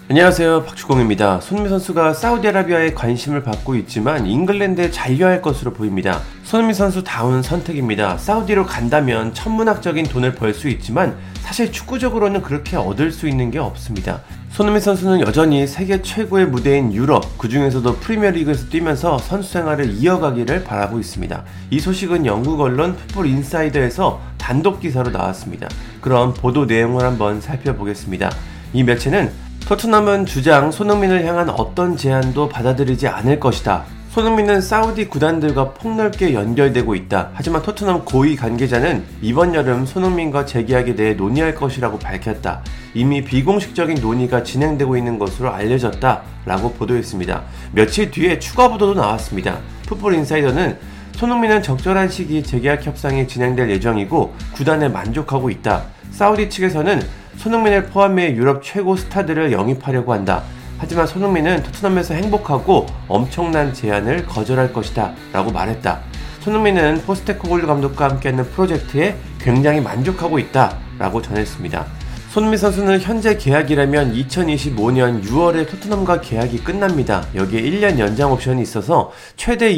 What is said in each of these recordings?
안녕하세요, 박주공입니다. 손흥민 선수가 사우디아라비아에 관심을 받고 있지만 잉글랜드에 잔류할 것으로 보입니다. 손흥민 선수 다운 선택입니다. 사우디로 간다면 천문학적인 돈을 벌 수 있지만 사실 축구적으로는 그렇게 얻을 수 있는 게 없습니다. 손흥민 선수는 여전히 세계 최고의 무대인 유럽, 그 중에서도 프리미어리그에서 뛰면서 선수 생활을 이어가기를 바라고 있습니다. 이 소식은 영국 언론 풋볼 인사이더에서 단독 기사로 나왔습니다. 그럼 보도 내용을 한번 살펴보겠습니다. 이 매체는 토트넘은 주장 손흥민을 향한 어떤 제안도 받아들이지 않을 것이다. 손흥민은 사우디 구단들과 폭넓게 연결되고 있다. 하지만 토트넘 고위 관계자는 이번 여름 손흥민과 재계약에 대해 논의할 것이라고 밝혔다. 이미 비공식적인 논의가 진행되고 있는 것으로 알려졌다 라고 보도했습니다. 며칠 뒤에 추가 보도도 나왔습니다. 풋볼 인사이더는 손흥민은 적절한 시기 재계약 협상이 진행될 예정이고 구단에 만족하고 있다. 사우디 측에서는 손흥민을 포함해 유럽 최고 스타들을 영입하려고 한다. 하지만 손흥민은 토트넘에서 행복하고 엄청난 제안을 거절할 것이다 라고 말했다. 손흥민은 포스테코글루 감독과 함께하는 프로젝트에 굉장히 만족하고 있다 라고 전했습니다. 손흥민 선수는 현재 계약이라면 2025년 6월에 토트넘과 계약이 끝납니다. 여기에 1년 연장 옵션이 있어서 최대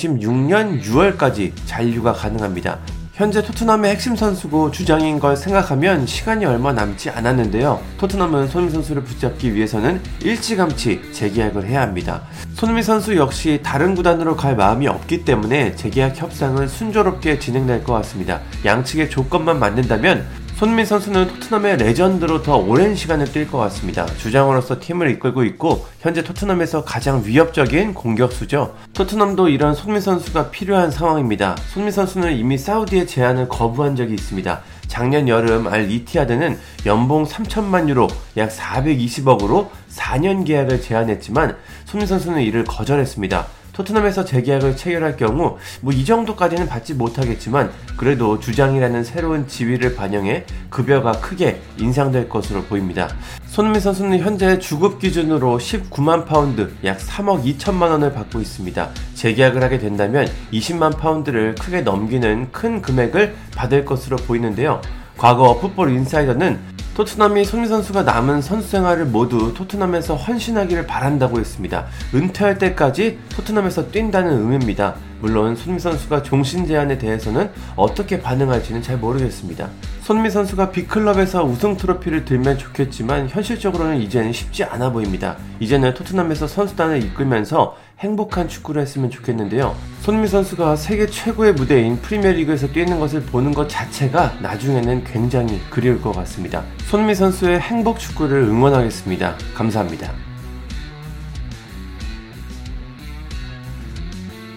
2026년 6월까지 잔류가 가능합니다. 현재 토트넘의 핵심 선수고 주장인 걸 생각하면 시간이 얼마 남지 않았는데요. 토트넘은 손흥민 선수를 붙잡기 위해서는 일찌감치 재계약을 해야 합니다. 손흥민 선수 역시 다른 구단으로 갈 마음이 없기 때문에 재계약 협상은 순조롭게 진행될 것 같습니다. 양측의 조건만 맞는다면 손흥민 선수는 토트넘의 레전드로 더 오랜 시간을 뛸 것 같습니다. 주장으로서 팀을 이끌고 있고 현재 토트넘에서 가장 위협적인 공격수죠. 토트넘도 이런 손흥민 선수가 필요한 상황입니다. 손흥민 선수는 이미 사우디의 제안을 거부한 적이 있습니다. 작년 여름 알 이티하드는 연봉 3천만 유로 약 420억으로 4년 계약을 제안했지만 손흥민 선수는 이를 거절했습니다. 토트넘에서 재계약을 체결할 경우 이 정도까지는 받지 못하겠지만 그래도 주장이라는 새로운 지위를 반영해 급여가 크게 인상될 것으로 보입니다. 손흥민 선수는 현재 주급 기준으로 19만 파운드 약 3억 2천만 원을 받고 있습니다. 재계약을 하게 된다면 20만 파운드를 크게 넘기는 큰 금액을 받을 것으로 보이는데요. 과거 풋볼 인사이더는 토트넘이 손흥민 선수가 남은 선수 생활을 모두 토트넘에서 헌신하기를 바란다고 했습니다. 은퇴할 때까지 토트넘에서 뛴다는 의미입니다. 물론 손흥민 선수가 종신 제안에 대해서는 어떻게 반응할지는 잘 모르겠습니다. 손흥민 선수가 빅클럽에서 우승 트로피를 들면 좋겠지만 현실적으로는 이제는 쉽지 않아 보입니다. 이제는 토트넘에서 선수단을 이끌면서 행복한 축구를 했으면 좋겠는데요. 손흥민 선수가 세계 최고의 무대인 프리미어리그에서 뛰는 것을 보는 것 자체가 나중에는 굉장히 그리울 것 같습니다. 손흥민 선수의 행복 축구를 응원하겠습니다. 감사합니다.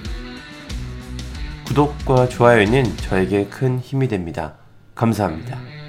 구독과 좋아요는 저에게 큰 힘이 됩니다. 감사합니다.